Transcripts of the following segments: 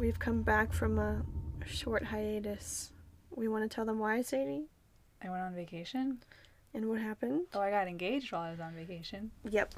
we've come back from a short hiatus. We want to tell them why, Sadie? I went on vacation. And what happened? Oh, I got engaged while I was on vacation. Yep.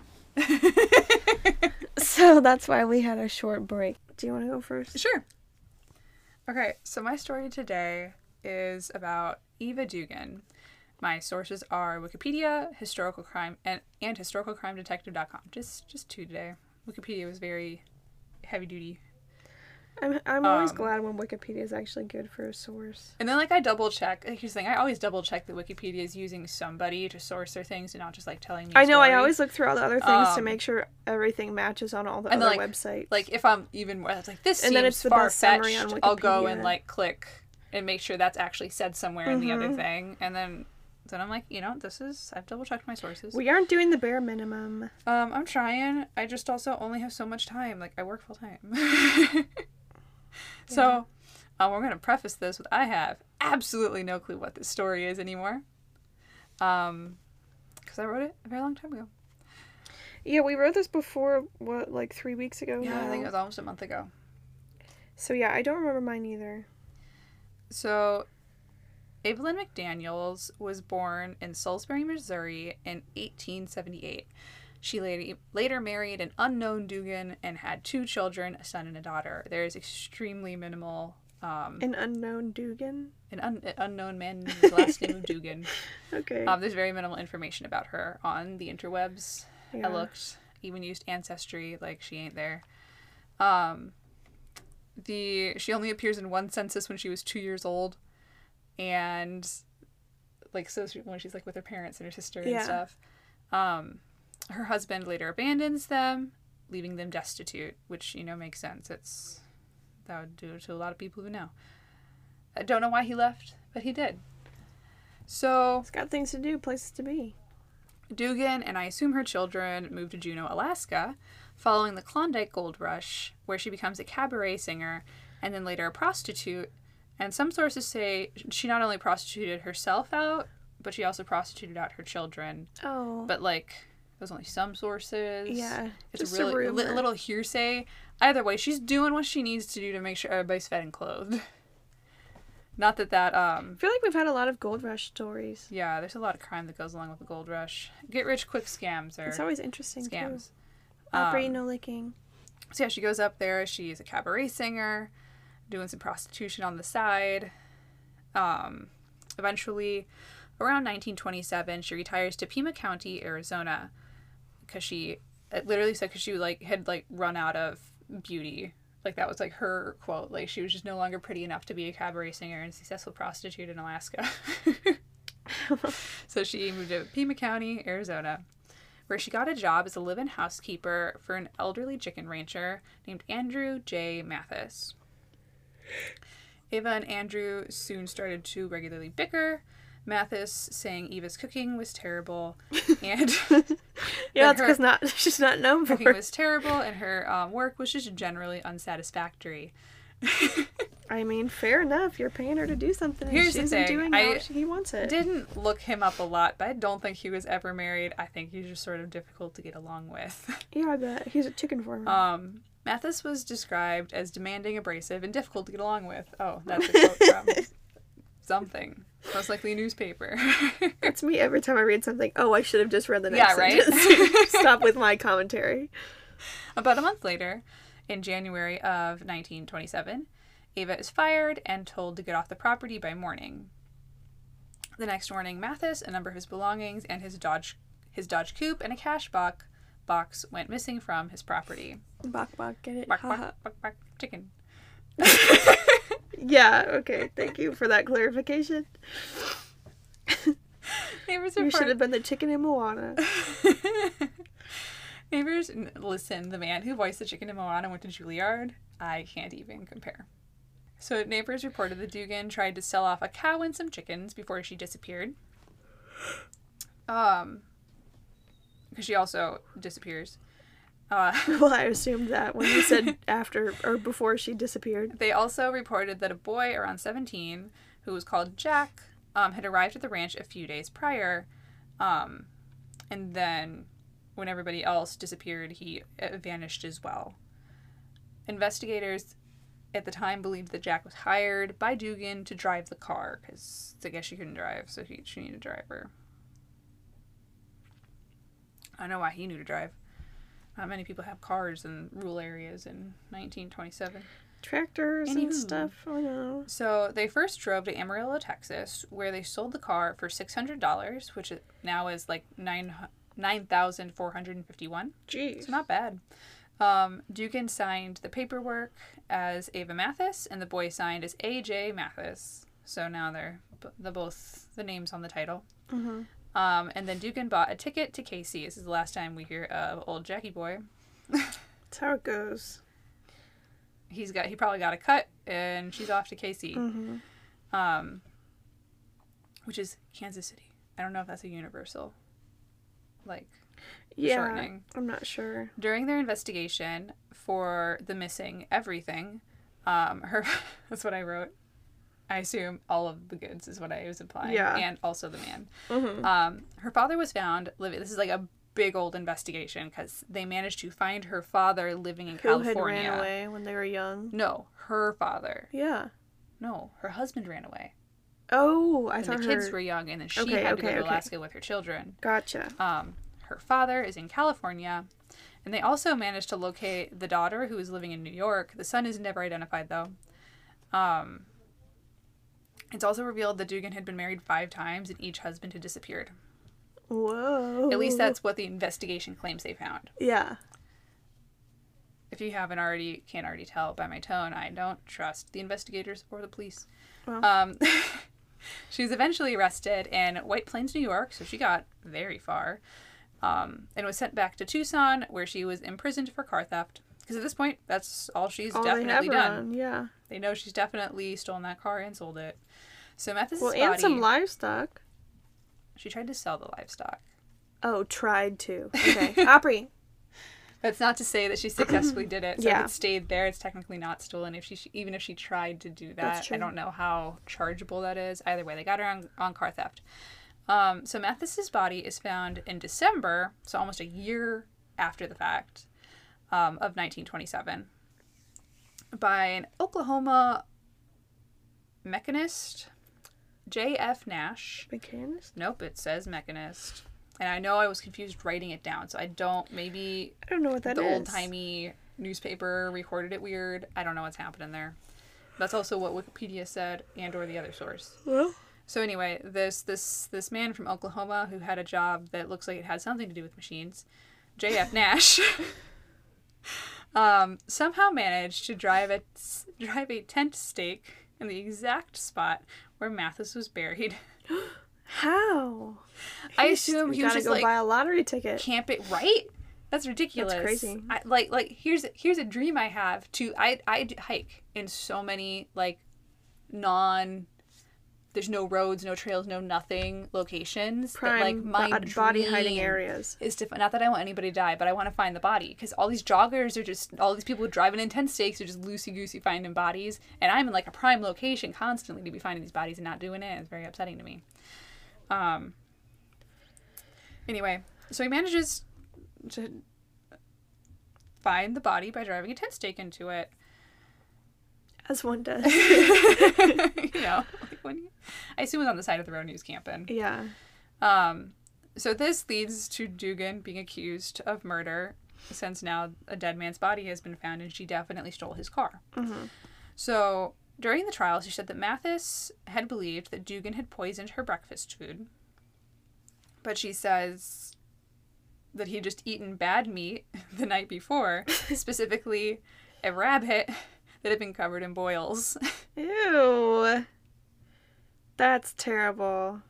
So that's why we had a short break. Do you want to go first? Sure. Okay, so my story today is about Eva Dugan. My sources are Wikipedia, Historical Crime, and historicalcrimedetective.com. Just two today. Wikipedia was very heavy duty. I'm always glad when Wikipedia is actually good for a source. And then, like, I double check. Like, here's the thing. I always double check that Wikipedia is using somebody to source their things and not just, like, telling me I know. story. I always look through all the other things to make sure everything matches on all the other websites. Like, if I'm even more, it's like, this and seems then it's the best summary on far-fetched, Wikipedia. I'll go and, like, click and make sure that's actually said somewhere in the other thing. And then I'm like, I've double-checked my sources. We aren't doing the bare minimum. I'm trying. I just also only have so much time. Like, I work full-time. So, we're going to preface this with I have absolutely no clue what this story is anymore. Because I wrote it a very long time ago. Yeah, we wrote this before, 3 weeks ago? Yeah, now? I think it was almost a month ago. So, yeah, I don't remember mine either. So, Evelyn McDaniels was born in Salisbury, Missouri in 1878. She later married an unknown Dugan and had 2 children, a son and a daughter. There is extremely minimal... an unknown Dugan? An unknown man with the last name of Dugan. Okay. There's very minimal information about her on the interwebs. Yeah. I looked, even used Ancestry, like she ain't there. She only appears in one census when she was 2 years old. And, like, so when she's, like, with her parents and her sister and stuff. Her husband later abandons them, leaving them destitute, which, makes sense. That would do it to a lot of people who know. I don't know why he left, but he did. So... He's got things to do, places to be. Dugan, and I assume her children, moved to Juneau, Alaska, following the Klondike Gold Rush, where she becomes a cabaret singer, and then later a prostitute. And some sources say she not only prostituted herself out, but she also prostituted out her children. Oh. But, like... There's only some sources. Yeah. It's a really little hearsay. Either way, she's doing what she needs to do to make sure everybody's fed and clothed. Not that I feel like we've had a lot of gold rush stories. Yeah, there's a lot of crime that goes along with the gold rush. Get rich quick scams are... It's always interesting, scams. Too. Opry, no licking. So yeah, she goes up there. She's a cabaret singer, doing some prostitution on the side. Eventually, around 1927, she retires to Pima County, Arizona. Because it literally said because she had run out of beauty. Like that was like her quote. Like she was just no longer pretty enough to be a cabaret singer and successful prostitute in Alaska. So she moved to Pima County, Arizona, where she got a job as a live-in housekeeper for an elderly chicken rancher named Andrew J. Mathis. Eva and Andrew soon started to regularly bicker. Mathis saying Eva's cooking was terrible, and yeah, that's because she's not known for cooking was terrible, and her work was just generally unsatisfactory. I mean, fair enough. You're paying her to do something. Here's the thing: doing how he wants it. Didn't look him up a lot, but I don't think he was ever married. I think he's just sort of difficult to get along with. Yeah, I bet he's a chicken farmer. Mathis was described as demanding, abrasive, and difficult to get along with. Oh, that's a quote from something. Most likely a newspaper. That's me every time I read something. Oh, I should have just read the next sentence. Right? Stop with my commentary. About a month later, in January of 1927, Eva is fired and told to get off the property by morning. The next morning, Mathis, a number of his belongings, and his Dodge Coupe and a cash box went missing from his property. Bok, get it? Bok, chicken. Yeah, okay. Thank you for that clarification. Neighbors you should have been the chicken in Moana. Neighbors, listen, the man who voiced the chicken in Moana went to Juilliard. I can't even compare. So neighbors reported that Dugan tried to sell off a cow and some chickens before she disappeared. Because she also disappears. Well, I assumed that when you said after or before she disappeared. They also reported that a boy around 17, who was called Jack, had arrived at the ranch a few days prior. And then when everybody else disappeared, he vanished as well. Investigators at the time believed that Jack was hired by Dugan to drive the car, because I guess she couldn't drive, so she needed a driver. I don't know why he knew to drive. Not many people have cars in rural areas in 1927. Tractors and stuff. I know. So they first drove to Amarillo, Texas, where they sold the car for $600, which now is like $9,451. Jeez. So not bad. Dugan signed the paperwork as Ava Mathis, and the boy signed as A.J. Mathis. So now they're both the names on the title. Mm-hmm. And then Dugan bought a ticket to KC. This is the last time we hear of old Jackie boy. That's how it goes. He probably got a cut, and she's off to KC. Mm-hmm. Which is Kansas City. I don't know if that's a universal, shortening. I'm not sure. During their investigation for the missing everything, that's what I wrote. I assume all of the goods is what I was implying. Yeah. And also the man. Mm-hmm. Her father was found living. This is like a big old investigation because they managed to find her father living in California. Who had ran away when they were young? No, her father. Yeah. No, her husband ran away. Oh, I and thought the kids were young, and then she had to go to Alaska with her children. Gotcha. Her father is in California, and they also managed to locate the daughter who is living in New York. The son is never identified, though. It's also revealed that Dugan had been married 5 times, and each husband had disappeared. Whoa. At least that's what the investigation claims they found. Yeah. If you can't already tell by my tone, I don't trust the investigators or the police. Well. She was eventually arrested in White Plains, New York, so she got very far, and was sent back to Tucson, where she was imprisoned for car theft. Because at this point, that's all she's definitely done. Yeah. They know she's definitely stolen that car and sold it. So Mathis' body... and some livestock. She tried to sell the livestock. Oh, tried to. Okay. Opry. That's not to say that she successfully did it. So Yeah. if it stayed there, it's technically not stolen. Even if she tried to do that, I don't know how chargeable that is. Either way, they got her on car theft. So Mathis's body is found in December, so almost a year after the fact, of 1927, by an Oklahoma mechanist, J.F. Nash. Mechanist? Nope, it says mechanist. And I know I was confused writing it down, so I don't know what that is. The old-timey newspaper recorded it weird. I don't know what's happening there. That's also what Wikipedia said, and or the other source. Well. So anyway, this man from Oklahoma who had a job that looks like it had something to do with machines, J.F. Nash, somehow managed to drive a tent stake in the exact spot where Mathis was buried. How? I assume he was just buy a lottery ticket. Camp it, right? That's ridiculous. That's crazy. Here's a dream I have I hike in so many there's no roads, no trails, no nothing locations. Prime body hiding areas. Is different. Not that I want anybody to die, but I want to find the body. Because all these joggers are just, all these people driving in tent stakes are just loosey-goosey finding bodies. And I'm in a prime location constantly to be finding these bodies and not doing it. It's very upsetting to me. Anyway, so he manages to find the body by driving a tent stake into it. As one does. I assume it was on the side of the road and he was camping. Yeah. So this leads to Dugan being accused of murder, since now a dead man's body has been found and she definitely stole his car. Mm-hmm. So during the trial, she said that Mathis had believed that Dugan had poisoned her breakfast food. But she says that he had just eaten bad meat the night before, specifically a rabbit that had been covered in boils. Ew. That's terrible.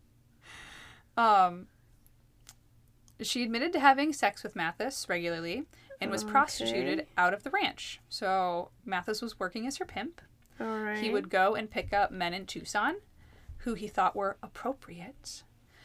She admitted to having sex with Mathis regularly and was prostituted out of the ranch. So Mathis was working as her pimp. All right. He would go and pick up men in Tucson who he thought were appropriate,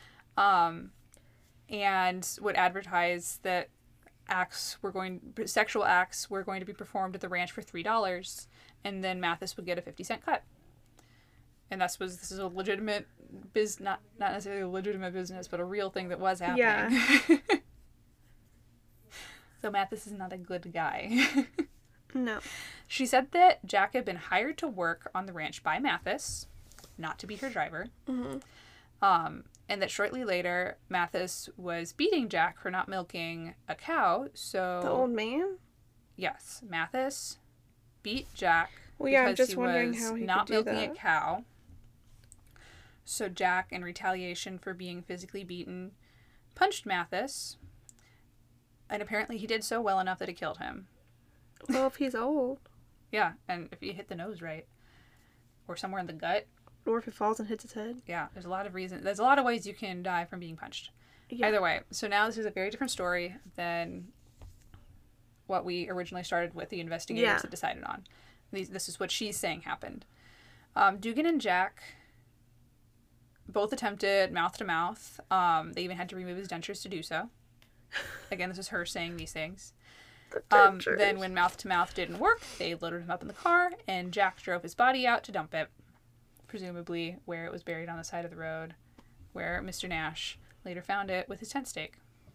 and would advertise that sexual acts were going to be performed at the ranch for $3, and then Mathis would get a 50-cent cut. And this is a legitimate not necessarily a legitimate business, but a real thing that was happening. Yeah. So Mathis is not a good guy. No. She said that Jack had been hired to work on the ranch by Mathis, not to be her driver. Mm-hmm. And that shortly later, Mathis was beating Jack for not milking a cow. So The old man? yes, Mathis beat Jack Well, yeah, I'm because just he wondering was how he not could do milking a that. cow. So Jack, in retaliation for being physically beaten, punched Mathis. And apparently he did so well enough that it killed him. Well, if he's old. Yeah, and if you hit the nose right, or somewhere in the gut. Or if he falls and hits his head. Yeah, there's a lot of reasons. There's a lot of ways you can die from being punched. Yeah. Either way, so now this is a very different story than what we originally started with, the investigators had decided on. This is what she's saying happened. Dugan and Jack both attempted mouth-to-mouth. They even had to remove his dentures to do so. Again, this is her saying these things. Then when mouth-to-mouth didn't work, they loaded him up in the car, and Jack drove his body out to dump it, presumably where it was buried on the side of the road, where Mr. Nash later found it with his tent stake.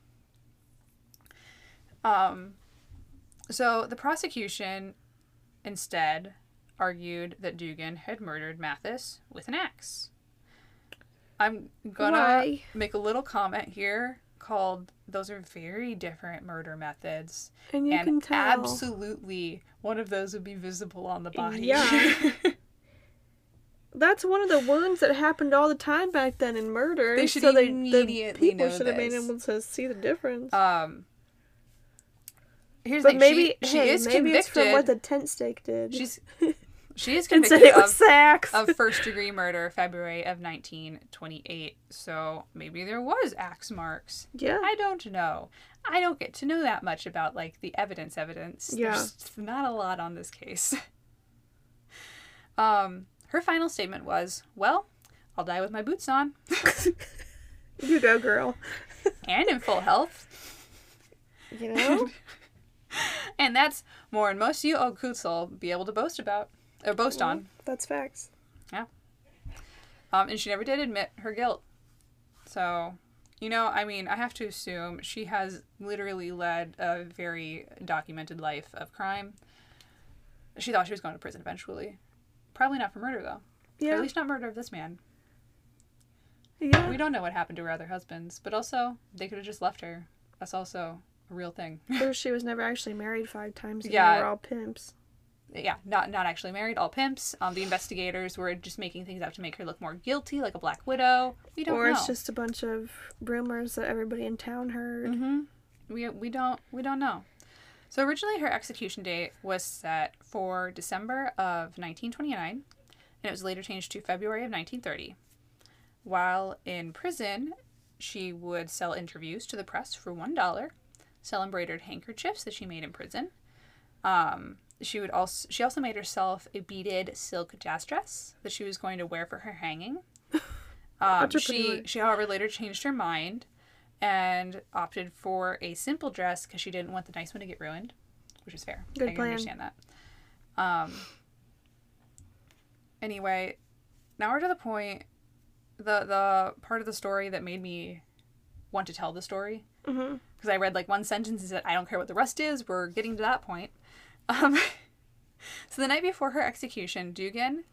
So the prosecution instead argued that Dugan had murdered Mathis with an axe. I'm gonna make a little comment here called, those are very different murder methods. And you can tell. Absolutely one of those would be visible on the body. Yeah. That's one of the wounds that happened all the time back then in murder. They should so immediately people know should have been this. able to see the difference. Here's the thing. Maybe she is convicted. It's from what the tent stake did. She is and said convicted it was Sachs. of first-degree murder, February of 1928. So maybe there was axe marks. Yeah. I don't know. I don't get to know that much about, like, the evidence. Yeah. There's not a lot on this case. Her final statement was, well, I'll die with my boots on. You go, girl. And in full health. You know? And that's more than most of you old coots will be able to boast on. That's facts. Yeah. And she never did admit her guilt. So, I mean, I have to assume she has literally led a very documented life of crime. She thought she was going to prison eventually. Probably not for murder, though. Yeah. Or at least not murder of this man. Yeah. We don't know what happened to her other husbands, but also, they could have just left her. That's also a real thing. Or she was never actually married 5 times and Yeah. they were all pimps. Yeah, not actually married, all pimps. The investigators were just making things up to make her look more guilty, like a Black Widow. We don't know. Or it's just a bunch of rumors that everybody in town heard. Mm-hmm. We don't know. So originally her execution date was set for December of 1929, and it was later changed to February of 1930. While in prison, she would sell interviews to the press for $1, sell embroidered handkerchiefs that she made in prison. She also made herself a beaded silk jazz dress that she was going to wear for her hanging. She however later changed her mind and opted for a simple dress because she didn't want the nice one to get ruined, which is fair. Good I can plan. understand that. Anyway, now we're to the point, the part of the story that made me want to tell the story. Mm-hmm. Because I read like one sentence and said, I don't care what the rest is, we're getting to that point. So the night before her execution, Dugan,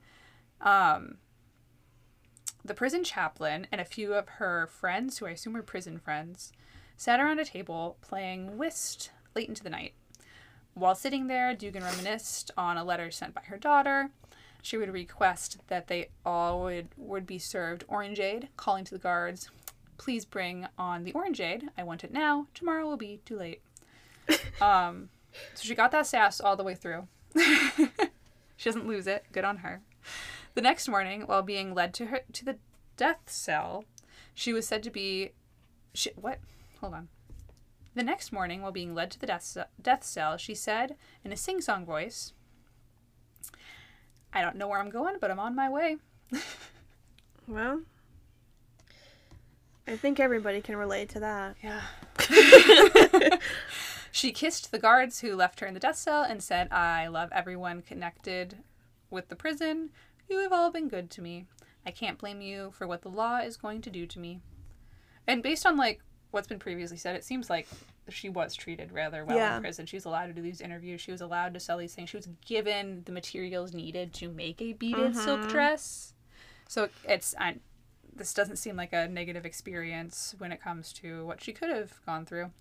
the prison chaplain, and a few of her friends, who I assume were prison friends, sat around a table playing whist late into the night. While sitting there, Dugan reminisced on a letter sent by her daughter. She would request that they all would be served orangeade, calling to the guards, please bring on the orangeade. I want it now. Tomorrow will be too late. So she got that sass all the way through. She doesn't lose it. Good on her. The next morning, while being led to the death cell, she was said to be... Hold on. The next morning, while being led to the death cell, she said, in a sing-song voice, I don't know where I'm going, but I'm on my way. Well, I think everybody can relate to that. Yeah. She kissed the guards who left her in the death cell and said, I love everyone connected with the prison. You have all been good to me. I can't blame you for what the law is going to do to me. And based on, like, what's been previously said, it seems like she was treated rather well in prison. She was allowed to do these interviews. She was allowed to sell these things. She was given the materials needed to make a beaded silk dress. So this doesn't seem like a negative experience when it comes to what she could have gone through.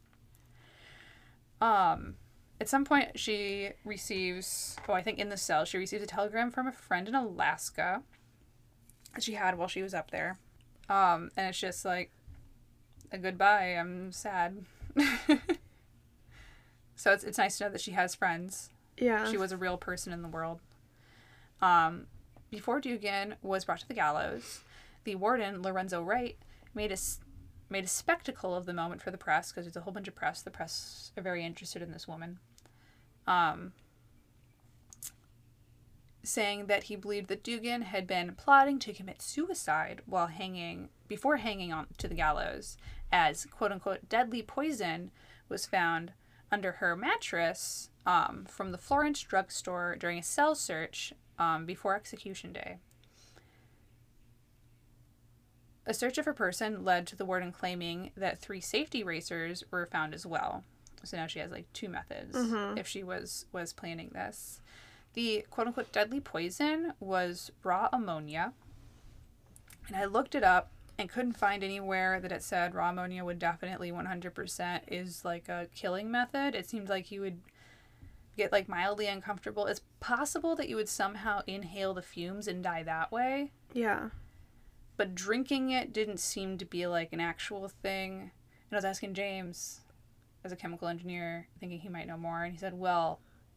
At some point, she receives, I think in the cell, she receives a telegram from a friend in Alaska that she had while she was up there. And it's just like, a goodbye, I'm sad. So it's nice to know that she has friends. Yeah. She was a real person in the world. Before Dugan was brought to the gallows, the warden, Lorenzo Wright, made a spectacle of the moment for the press, because there's a whole bunch of press. The press are very interested in this woman. Saying that he believed that Dugan had been plotting to commit suicide before hanging on to the gallows, as quote-unquote deadly poison was found under her mattress from the Florence drugstore during a cell search before execution day. A search of her person led to the warden claiming that 3 safety racers were found as well. So now she has like 2 methods if she was planning this. The quote-unquote deadly poison was raw ammonia. And I looked it up and couldn't find anywhere that it said raw ammonia would definitely 100% is like a killing method. It seemed like you would get like mildly uncomfortable. It's possible that you would somehow inhale the fumes and die that way. Yeah. But drinking it didn't seem to be like an actual thing. And I was asking James, as a chemical engineer, thinking he might know more, and he said, well,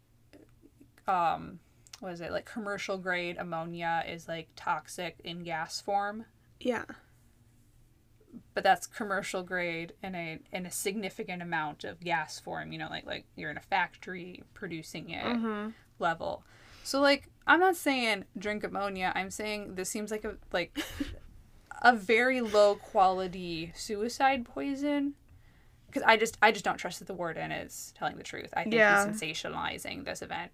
what is it, like commercial grade ammonia is like toxic in gas form. Yeah. But that's commercial grade in a significant amount of gas form, you know, like you're in a factory producing it level. So like, I'm not saying drink ammonia, I'm saying this seems like a very low quality suicide poison. Because I just don't trust that the warden is telling the truth. I think he's sensationalizing this event.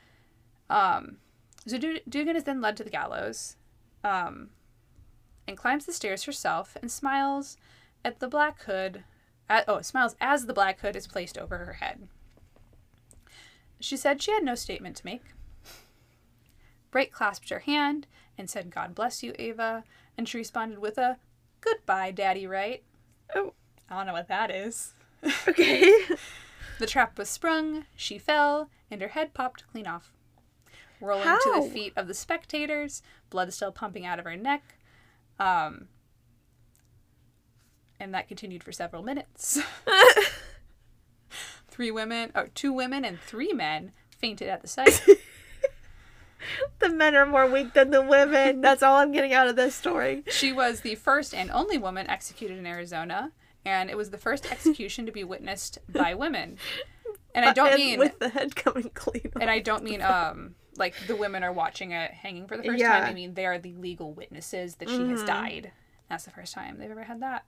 So Dugan is then led to the gallows, and climbs the stairs herself and smiles at the black hood. Smiles as the black hood is placed over her head. She said she had no statement to make. Bright clasped her hand and said, "God bless you, Ava," and she responded with a "Goodbye, Daddy Wright." Oh. I don't know what that is. Okay. The trap was sprung, she fell, and her head popped clean off. Rolling to the feet of the spectators, blood still pumping out of her neck. And that continued for several minutes. 2 women and 3 men fainted at the sight. The men are more weak than the women. That's all I'm getting out of this story. She was the first and only woman executed in Arizona, and it was the first execution to be witnessed by women. And I don't mean with the head coming clean off. And I don't mean like the women are watching it hanging for the first time. I mean they are the legal witnesses that she has died. That's the first time they've ever had that.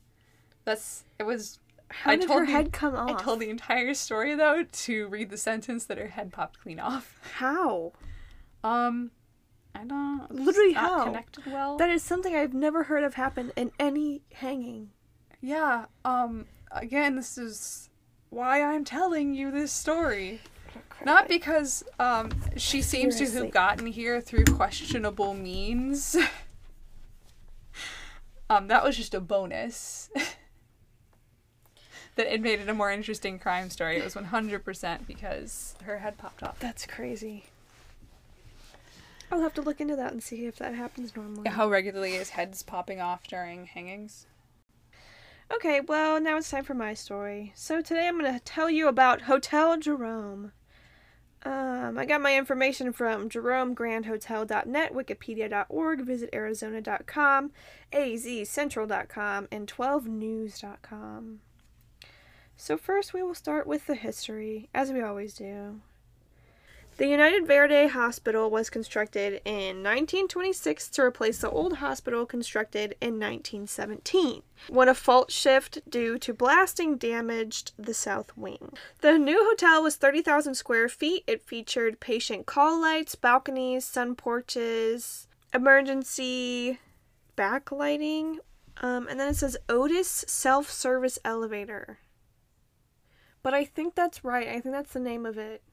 How did her head come off? I told the entire story though to read the sentence that her head popped clean off. How? I don't. Literally not how? Connected well. That is something I've never heard of happen in any hanging. Yeah. Again, this is why I'm telling you this story. Not because she seems to have gotten here through questionable means. That was just a bonus. That it made it a more interesting crime story. It was 100% because her head popped off. That's crazy. I'll have to look into that and see if that happens normally. How regularly is heads popping off during hangings? Okay, well, now it's time for my story. So today I'm going to tell you about Hotel Jerome. I got my information from JeromeGrandHotel.net, Wikipedia.org, VisitArizona.com, AZCentral.com, and 12news.com. So first we will start with the history, as we always do. The United Verde Hospital was constructed in 1926 to replace the old hospital constructed in 1917, when a fault shift due to blasting damaged the south wing. The new hotel was 30,000 square feet. It featured patient call lights, balconies, sun porches, emergency backlighting, And then it says Otis Self-Service Elevator. But I think that's right. I think that's the name of it.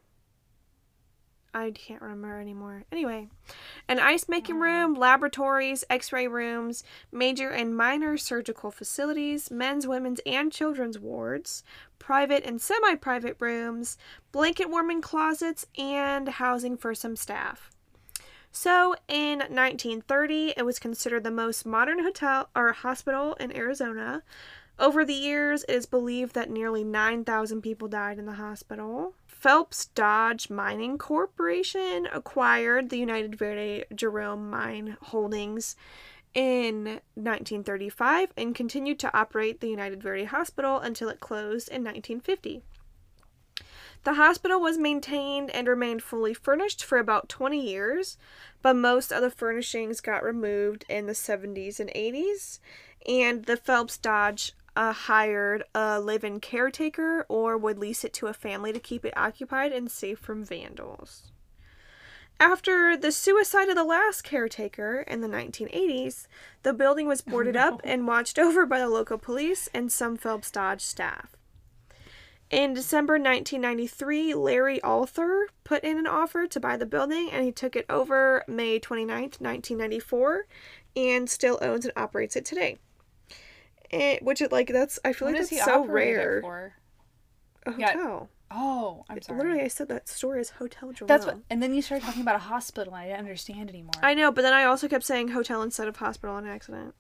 I can't remember anymore. Anyway, an ice making room, laboratories, x-ray rooms, major and minor surgical facilities, men's, women's, and children's wards, private and semi-private rooms, blanket warming closets, and housing for some staff. So, in 1930, it was considered the most modern hotel or hospital in Arizona. Over the years, it is believed that nearly 9,000 people died in the hospital. Phelps Dodge Mining Corporation acquired the United Verde Jerome Mine Holdings in 1935 and continued to operate the United Verde Hospital until it closed in 1950. The hospital was maintained and remained fully furnished for about 20 years, but most of the furnishings got removed in the 70s and 80s, and the Phelps Dodge hired a live-in caretaker or would lease it to a family to keep it occupied and safe from vandals. After the suicide of the last caretaker in the 1980s, the building was boarded up and watched over by the local police and some Phelps Dodge staff. In December 1993, Larry Arthur put in an offer to buy the building, and he took it over May 29th, 1994, and still owns and operates it today. Which is like, that's, I feel like that's so rare. For? A hotel. Yeah. Oh, I'm sorry. Literally, I said that story is Hotel Jerome. That's what, and then you started talking about a hospital, and I didn't understand anymore. I know, but then I also kept saying hotel instead of hospital on accident.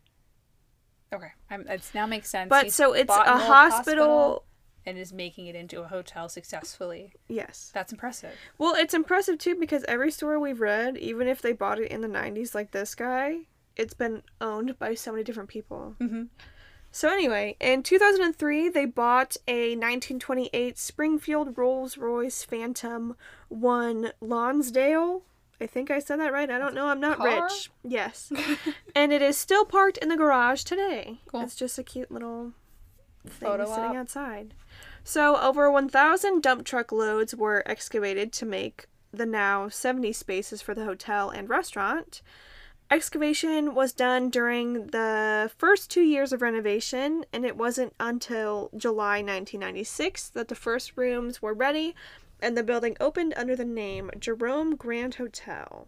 Okay, it now makes sense. But so it's a hospital and is making it into a hotel successfully. Yes. That's impressive. Well, it's impressive too because every story we've read, even if they bought it in the 90s like this guy, it's been owned by so many different people. Mm-hmm. So anyway, in 2003, they bought a 1928 Springfield Rolls-Royce Phantom 1 Lonsdale. I think I said that right. I don't know. I'm not rich. Yes. And it is still parked in the garage today. Cool. It's just a cute little thing Photo sitting op. outside. So over 1,000 dump truck loads were excavated to make the now 70 spaces for the hotel and restaurant. Excavation was done during the first 2 years of renovation, and it wasn't until July 1996 that the first rooms were ready and the building opened under the name Jerome Grand Hotel.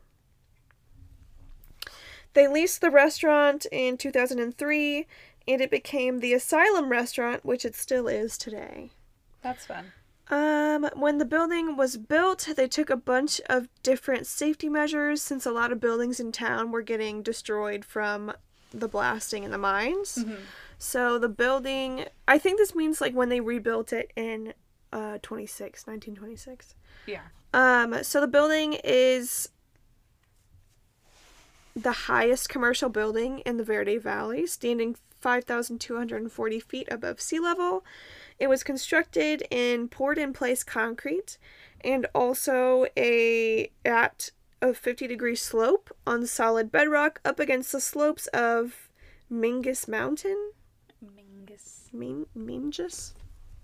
They leased the restaurant in 2003, and it became the Asylum Restaurant, which it still is today. That's fun. When the building was built, they took a bunch of different safety measures since a lot of buildings in town were getting destroyed from the blasting in the mines. Mm-hmm. So the building, I think this means like when they rebuilt it in 1926. Yeah. So the building is the highest commercial building in the Verde Valley, standing 5,240 feet above sea level. It was constructed in poured-in-place concrete and also at a 50-degree slope on solid bedrock up against the slopes of Mingus Mountain. Mingus?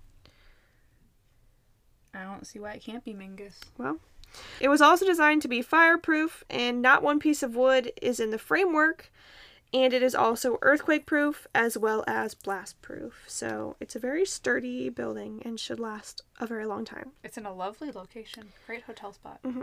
I don't see why it can't be Mingus. Well, it was also designed to be fireproof, and not one piece of wood is in the framework. And it is also earthquake-proof as well as blast-proof. So it's a very sturdy building and should last a very long time. It's in a lovely location. Great hotel spot. Mm-hmm.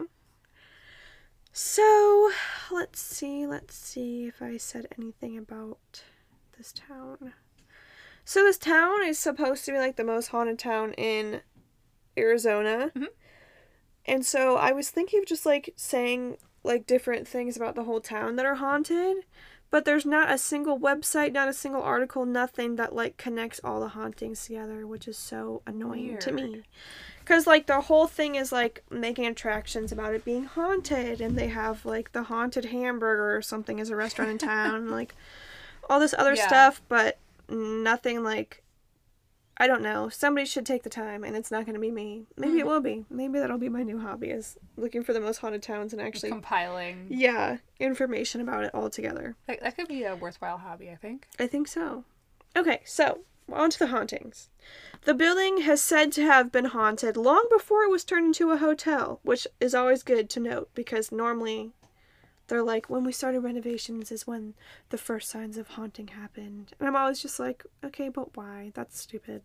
So, let's see if I said anything about this town. So this town is supposed to be like the most haunted town in Arizona. Mm-hmm. And so I was thinking of just like saying like different things about the whole town that are haunted. But there's not a single website, not a single article, nothing that, like, connects all the hauntings together, which is so annoying to me. Because, like, the whole thing is, like, making attractions about it being haunted, and they have, like, the Haunted Hamburger or something as a restaurant in town, and, like, all this other stuff, but nothing, like, I don't know. Somebody should take the time, and it's not going to be me. Maybe it will be. Maybe that'll be my new hobby, is looking for the most haunted towns and actually compiling. Yeah, information about it all together. That could be a worthwhile hobby, I think. I think so. Okay, so on to the hauntings. The building has said to have been haunted long before it was turned into a hotel, which is always good to note because normally they're like, when we started renovations is when the first signs of haunting happened. And I'm always just like, okay, but why? That's stupid.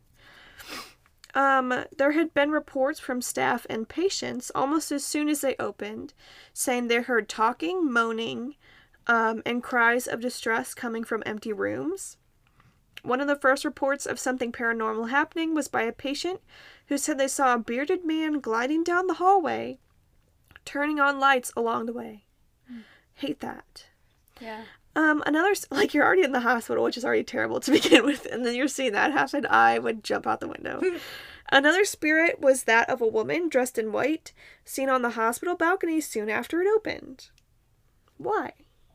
There had been reports from staff and patients almost as soon as they opened, saying they heard talking, moaning, and cries of distress coming from empty rooms. One of the first reports of something paranormal happening was by a patient who said they saw a bearded man gliding down the hallway, turning on lights along the way. Hate that. Yeah. Another, like, you're already in the hospital, which is already terrible to begin with, and then you're seeing that happen, I would jump out the window. Another spirit was that of a woman dressed in white, seen on the hospital balcony soon after it opened. Why?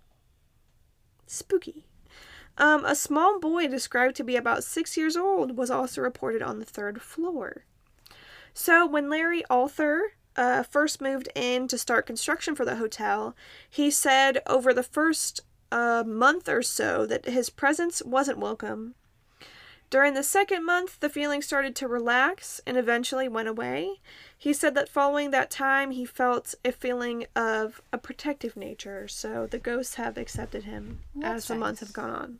Spooky. A small boy described to be about 6 years old was also reported on the 3rd floor. So when Larry Arthur first moved in to start construction for the hotel, he said over the first month or so that his presence wasn't welcome. During the second month, the feeling started to relax and eventually went away. He said that following that time, he felt a feeling of a protective nature, so the ghosts have accepted him as the months have gone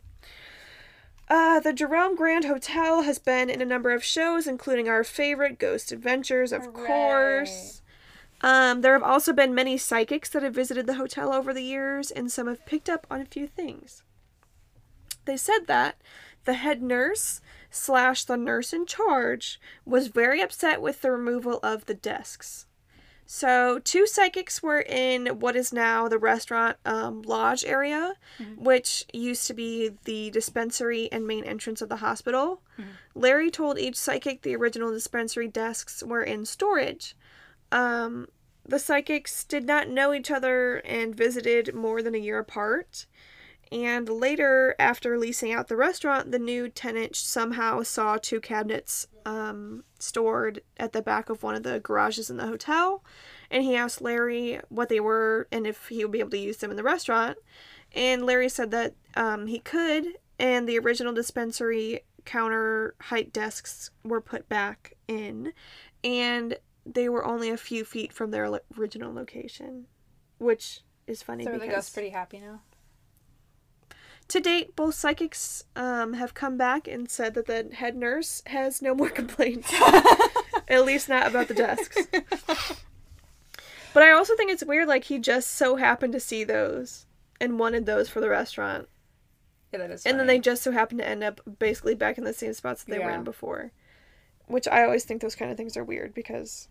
on. The Jerome Grand Hotel has been in a number of shows, including our favorite Ghost Adventures, of course. There have also been many psychics that have visited the hotel over the years, and some have picked up on a few things. They said that the head nurse / the nurse in charge was very upset with the removal of the desks. So 2 psychics were in what is now the restaurant lodge area, which used to be the dispensary and main entrance of the hospital. Larry told each psychic the original dispensary desks were in storage. The psychics did not know each other and visited more than a year apart. And later, after leasing out the restaurant, the new tenant somehow saw 2 cabinets stored at the back of one of the garages in the hotel. And he asked Larry what they were and if he would be able to use them in the restaurant. And Larry said that he could, and the original dispensary counter height desks were put back in. And they were only a few feet from their original location, which is funny. So are the ghosts pretty happy now? To date, both psychics have come back and said that the head nurse has no more complaints. At least not about the desks. But I also think it's weird, like, he just so happened to see those and wanted those for the restaurant. Yeah, that is funny. And then they just so happened to end up basically back in the same spots that they were in before. Which I always think those kind of things are weird because...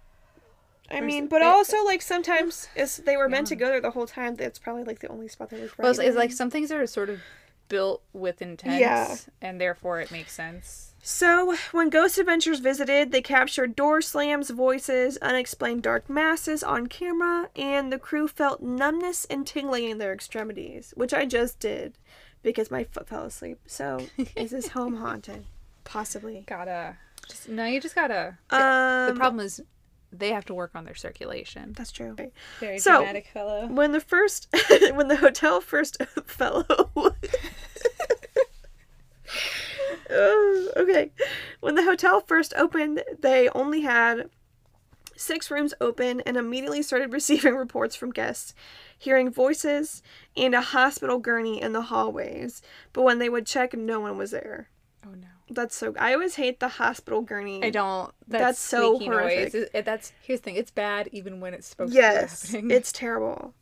I mean, but also, like, sometimes they were meant to go there the whole time. That's probably, like, the only spot that was right. Well, it's like some things are sort of built with intent, and therefore it makes sense. So, when Ghost Adventures visited, they captured door slams, voices, unexplained dark masses on camera, and the crew felt numbness and tingling in their extremities, which I just did because my foot fell asleep. So, is this home haunted? Possibly. You just gotta. The problem is... they have to work on their circulation. That's true. Very dramatic fellow. When the hotel first fellow. Okay. When the hotel first opened, they only had 6 rooms open and immediately started receiving reports from guests, hearing voices and a hospital gurney in the hallways. But when they would check, no one was there. Oh no. That's so... I always hate the hospital gurney. I don't. That's so horrific. Noise. Here's the thing. It's bad even when it's supposed to be happening. Yes, it's terrible.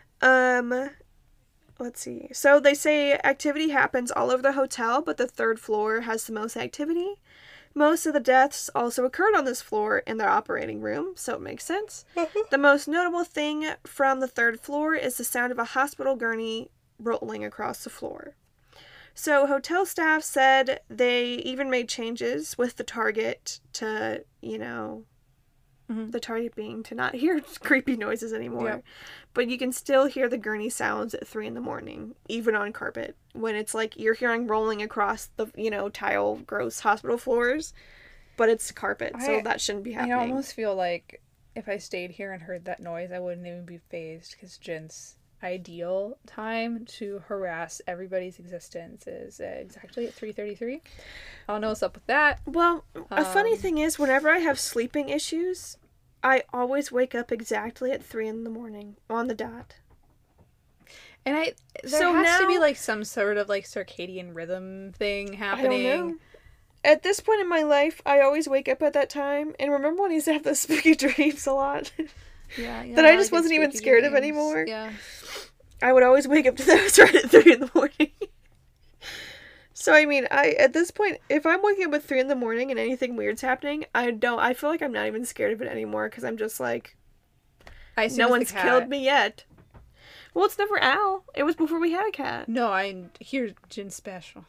Let's see. So they say activity happens all over the hotel, but the 3rd floor has the most activity. Most of the deaths also occurred on this floor in their operating room, so it makes sense. The most notable thing from the 3rd floor is the sound of a hospital gurney rolling across the floor. So hotel staff said they even made changes with the target to, the target being to not hear creepy noises anymore. Yep. But you can still hear the gurney sounds at 3 a.m, even on carpet, when it's like you're hearing rolling across the, tile, gross hospital floors, but it's carpet, so that shouldn't be happening. I almost feel like if I stayed here and heard that noise, I wouldn't even be fazed, because Jen's ideal time to harass everybody's existence is exactly at 3:33. I don't know what's up with that. Well, a funny thing is, whenever I have sleeping issues, I always wake up exactly at 3 a.m. on the dot. And there has to be, like, some sort of, like, circadian rhythm thing happening. I don't know. At this point in my life, I always wake up at that time. And remember when I used to have those spooky dreams a lot? Yeah. That I just wasn't even scared of anymore? Yeah. I would always wake up to those right at 3 in the morning. So, I mean, at this point, if I'm waking up at 3 in the morning and anything weird's happening, I feel like I'm not even scared of it anymore, because I'm just like, no one's killed me yet. Well, it's never Al. It was before we had a cat. No, I hear Jin special.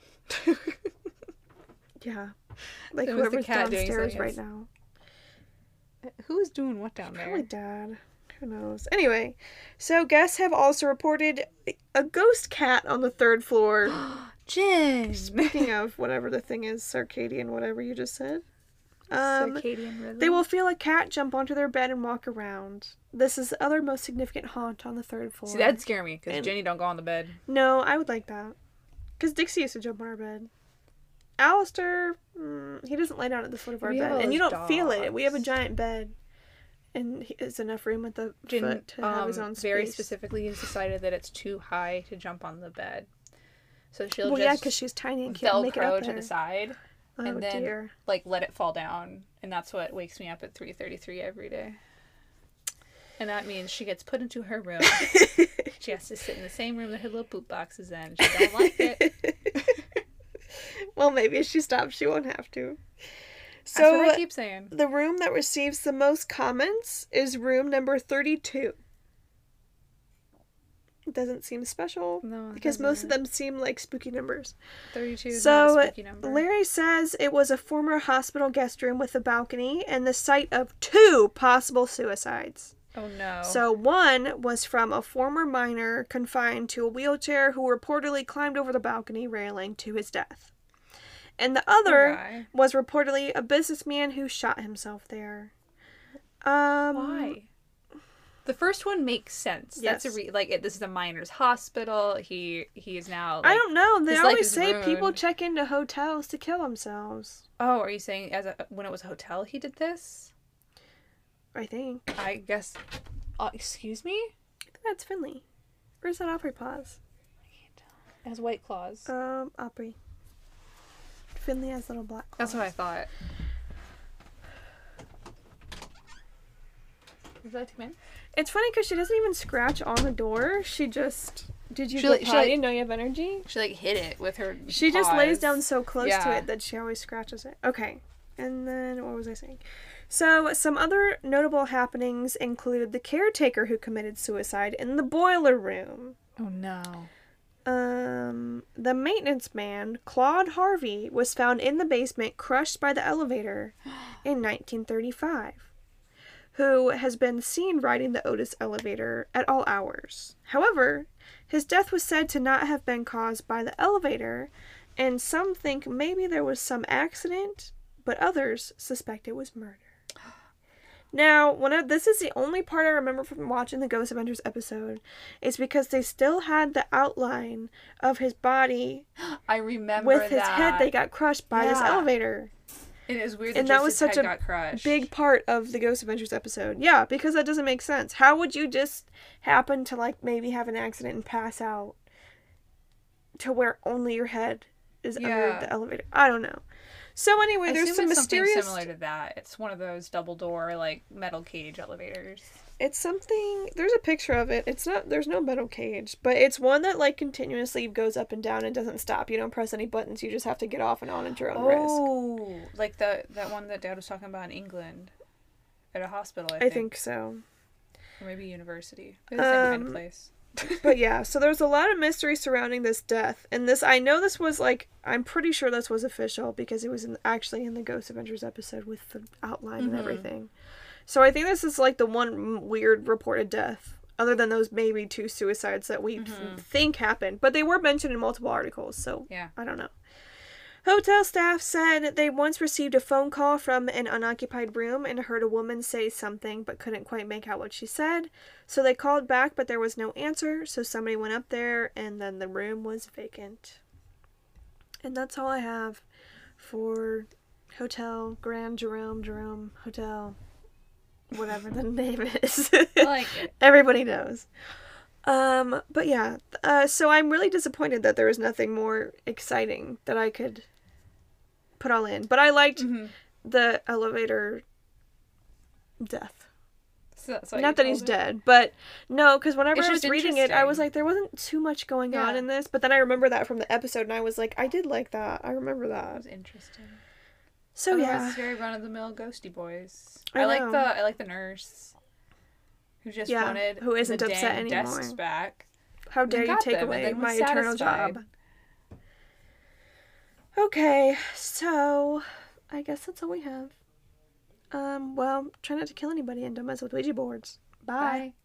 Yeah. Like, whoever's downstairs right now. Who's doing what down there? Probably Dad. Who knows? Anyway, so guests have also reported a ghost cat on the 3rd floor. Jin! Speaking of whatever the thing is, circadian, whatever you just said. Circadian rhythm. They will feel a cat jump onto their bed and walk around. This is the other most significant haunt on the 3rd floor. See, that'd scare me, because Jenny don't go on the bed. No, I would like that. Because Dixie used to jump on our bed. Alistair, he doesn't lay down at the foot of our bed. And you don't feel it. We have a giant bed. And it's enough room at the foot to have his own space. Very specifically has decided that it's too high to jump on the bed. So she'll because she's tiny and can't make it up there. to the side. Oh, and then, dear. like, let it fall down. And that's what wakes me up at 3:33 every day. And that means she gets put into her room. She has to sit in the same room that her little poop box is in. She don't like it. Well, maybe if she stops, she won't have to. So, that's what I keep saying. The room that receives the most comments is room number 32. It doesn't seem special. No, because most of them seem like spooky numbers. 32 is not a spooky number. Larry says it was a former hospital guest room with a balcony and the site of 2 possible suicides. Oh, no. So one was from a former miner confined to a wheelchair who reportedly climbed over the balcony railing to his death. And the other was reportedly a businessman who shot himself there. Why? The first one makes sense. Yes. That's this is a miner's hospital. He is now. I don't know. They always say people check into hotels to kill themselves. Oh, are you saying when it was a hotel he did this? I think. I guess. Excuse me? I think that's Finley. Or is that Opry Plaza? It has white claws. Opry. Finley has little black claws. That's what I thought. Is that too many? It's funny because she doesn't even scratch on the door. She just... Did you go potty? Know you have energy? She, hit it with her She just lays down so close to it that she always scratches it. Okay. And then, what was I saying? So, some other notable happenings included the caretaker who committed suicide in the boiler room. Oh, no. The maintenance man, Claude Harvey, was found in the basement crushed by the elevator in 1935, who has been seen riding the Otis elevator at all hours. However, his death was said to not have been caused by the elevator, and some think maybe there was some accident, but others suspect it was murder. Now, this is the only part I remember from watching the Ghost Adventures episode, is because they still had the outline of his body. I remember with his head that got crushed by this elevator. And it was weird that was such a big part of the Ghost Adventures episode. Yeah, because that doesn't make sense. How would you just happen to maybe have an accident and pass out to where only your head is under the elevator? I don't know. So anyway, there's some mysterious... something similar to that. It's one of those double door, metal cage elevators. It's something... There's a picture of it. It's not... There's no metal cage. But it's one that, continuously goes up and down and doesn't stop. You don't press any buttons. You just have to get off and on at your own risk. Oh, like that one that Dad was talking about in England. At a hospital, I think so. Or maybe university. They're the same kind of place. But yeah, so there's a lot of mystery surrounding this death. And I know this was I'm pretty sure this was official because it was actually in the Ghost Adventures episode with the outline and everything. So I think this is the one weird reported death, other than those maybe 2 suicides that we think happened. But they were mentioned in multiple articles, so yeah. I don't know. Hotel staff said they once received a phone call from an unoccupied room and heard a woman say something but couldn't quite make out what she said. So they called back, but there was no answer. So somebody went up there and then the room was vacant. And that's all I have for Hotel Grand Jerome Hotel, whatever the name is. I like it. Everybody knows. But yeah, so I'm really disappointed that there was nothing more exciting that I could put all in. But I liked the elevator death. So not that he's dead, but no, because whenever I was reading it, I was like, there wasn't too much going on in this. But then I remember that from the episode, and I was like, I did like that. I remember that. That was interesting. So otherwise, it's very run of the mill ghosty boys. I like the nurse who just wanted who isn't the upset dang anymore. desks back. How dare you take away my eternal job? Okay, so I guess that's all we have. Well, try not to kill anybody and don't mess with Ouija boards. Bye.